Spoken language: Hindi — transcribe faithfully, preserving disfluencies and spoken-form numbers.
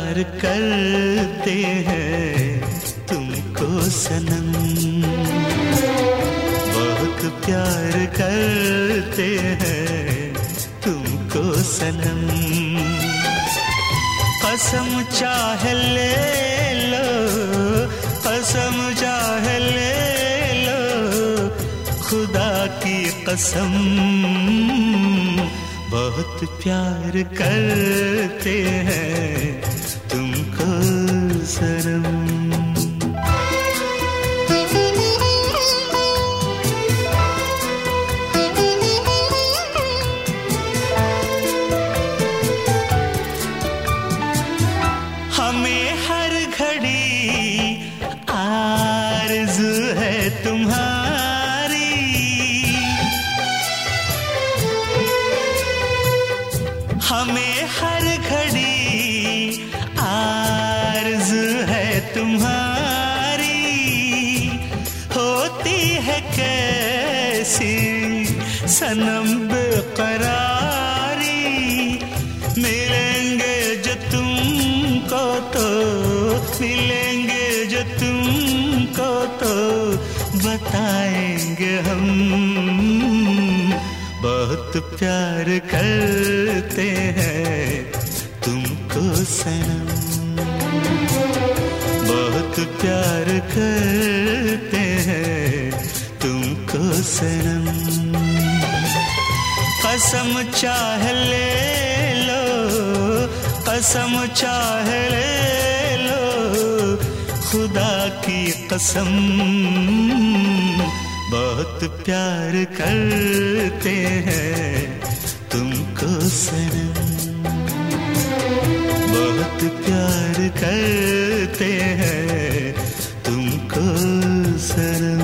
प्यार करते हैं तुमको सनम, बहुत प्यार करते हैं तुमको सनम। कसम चाहे ले लो, कसम चाहे ले लो, खुदा की कसम, बहुत प्यार करते हैं तुमको सनम। हमें हर घड़ी आरज़ू है तुम्हारी, हमें हर घड़ी आरज़ू है तुम्हारी। होती है कैसी सनम बेकरारी, मिलेंगे जो तुमको तो, मिलेंगे जो तुमको तो बताएंगे हम, बहुत प्यार करते हैं तुमको सनम, बहुत प्यार करते हैं तुमको सनम। कसम चाहे ले लो, कसम चाहे ले लो, खुदा की कसम, बहुत प्यार करते हैं तुमको सनम, बहुत प्यार करते हैं तुमको सनम।